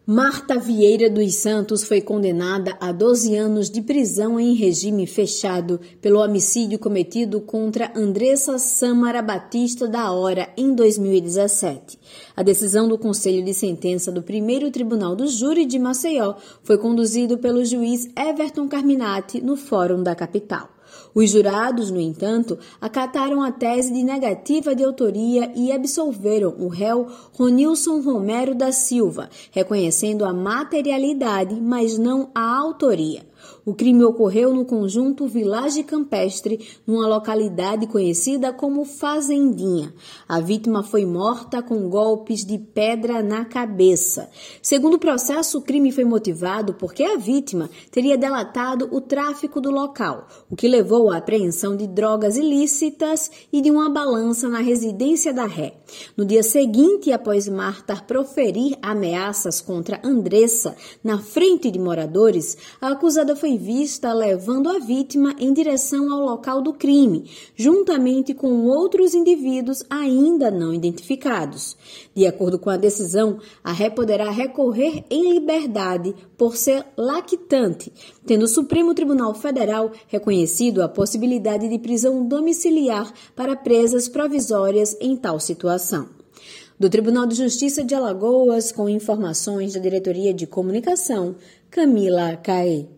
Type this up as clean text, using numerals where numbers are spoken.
Marta Vieira dos Santos foi condenada a 12 anos de prisão em regime fechado pelo homicídio cometido contra Andressa Sâmara Batista da Hora em 2017. A decisão do Conselho de Sentença do Primeiro Tribunal do Júri de Maceió foi conduzido pelo juiz Everton Carminati no Fórum da capital. Os jurados, no entanto, acataram a tese de negativa de autoria e absolveram o réu Ronilson Romero da Silva, reconhecendo a materialidade, mas não a autoria. O crime ocorreu no conjunto Village Campestre, numa localidade conhecida como Fazendinha. A vítima foi morta com golpes de pedra na cabeça. Segundo o processo, o crime foi motivado porque a vítima teria delatado o tráfico do local, o que levou à apreensão de drogas ilícitas e de uma balança na residência da ré. No dia seguinte, após Marta proferir ameaças contra Andressa na frente de moradores, a acusada foi vista levando a vítima em direção ao local do crime, juntamente com outros indivíduos ainda não identificados. De acordo com a decisão, a ré poderá recorrer em liberdade por ser lactante, tendo o Supremo Tribunal Federal reconhecido a possibilidade de prisão domiciliar para presas provisórias em tal situação. Do Tribunal de Justiça de Alagoas, com informações da Diretoria de Comunicação, Camila Caê.